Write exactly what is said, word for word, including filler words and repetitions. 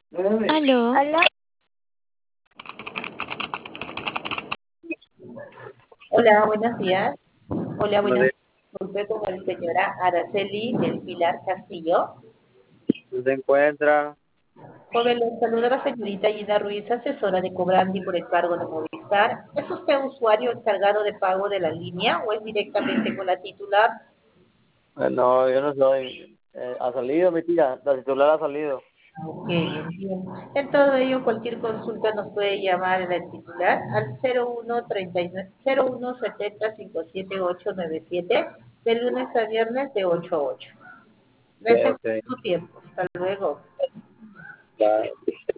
Aló, Aló, Hola, buenos días. Hola, buenos Donde días. Disculpe con la señora Araceli del Pilar Castillo. se encuentra, Joven, le saluda la señorita Gina Ruiz, asesora de Cobrandi por el cargo de Movistar. ¿Es usted usuario encargado de pago de la línea o es directamente con la titular? eh, no, yo no soy, eh, ha salido mi tía, la titular ha salido. Ok, entiendo. En todo ello, cualquier consulta nos puede llamar a la titular al cero uno treinta y nueve cero uno setenta cincuenta y siete ocho noventa y siete de lunes a viernes de ocho a ocho. Sí, Gracias ok, por su tiempo. Hasta luego. ya.